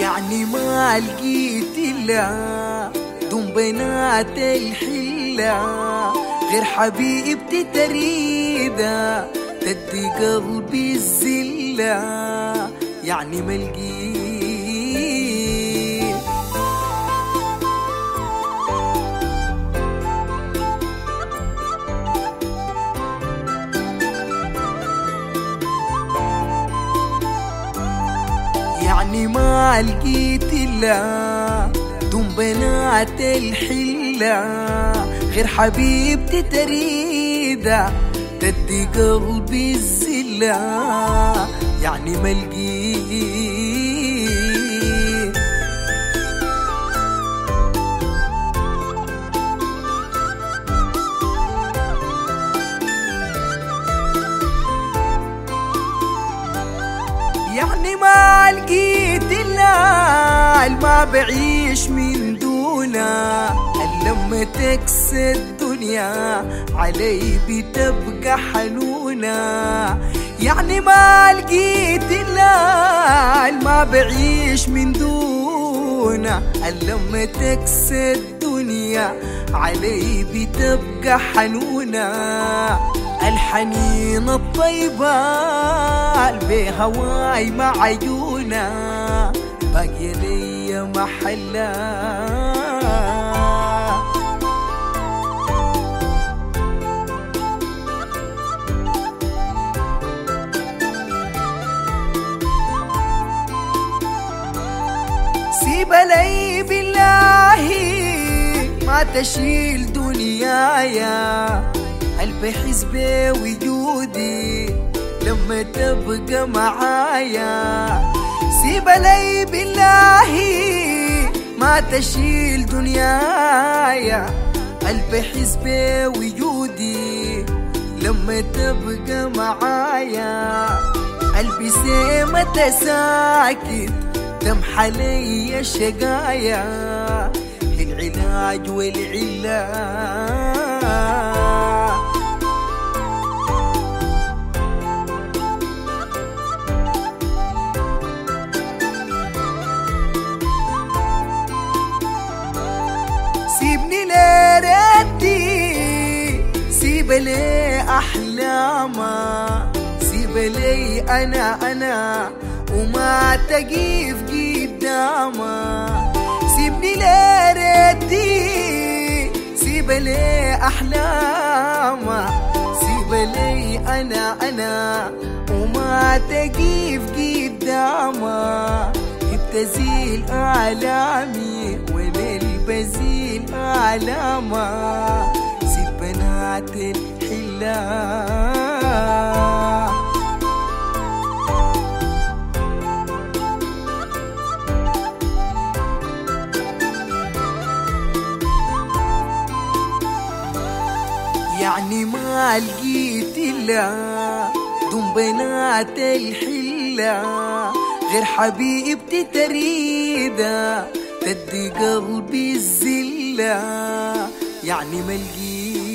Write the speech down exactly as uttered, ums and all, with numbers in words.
يعني ما لقيت إلا دون بنات الحلة غير حبيبتي تريدة تدي قلبي الزلة، يعني ما لقيت. يعني ما لقيت إلا دون بنات الحلة غير حبيبتي تريدة تدي قلبي الزلة، يعني ما لقيت. يعني ما لقيت إلا ما بعيش من دونه، لما تكسى الدنيا علي بتبقى حنونة. يعني ما لقيت إلا ما بعيش من دونه، لما تكسى الدنيا علي بتبقى حنونة. الحنين الطيبة بهواي مع عيونه باقي لي محلة. سيب لي بالله ما تشيل دنيايا، قلبي حزبي وجودي لما تبقى معايا. سيب لي بالله ما تشيل دنيايا، قلبي حزبي وجودي لما تبقى معايا. قلبي سيمة ساكت تمحى علي الشقايا، العلاج والعلة. سيبني لردي، سيب لي أحلاما، سيب لي أنا أنا وما تقيف قداما. سيبني لردي، سيب لي أحلاما، سيب لي أنا أنا وما تقيف قداما. بتزيل آلامي وللبزيل آلاما، سيب بنات الحلا. يعني ما لقيت إلا دون بنات الحلة غير حبيبتي تريدة تدي قلبي الزلة، يعني ما لقيت.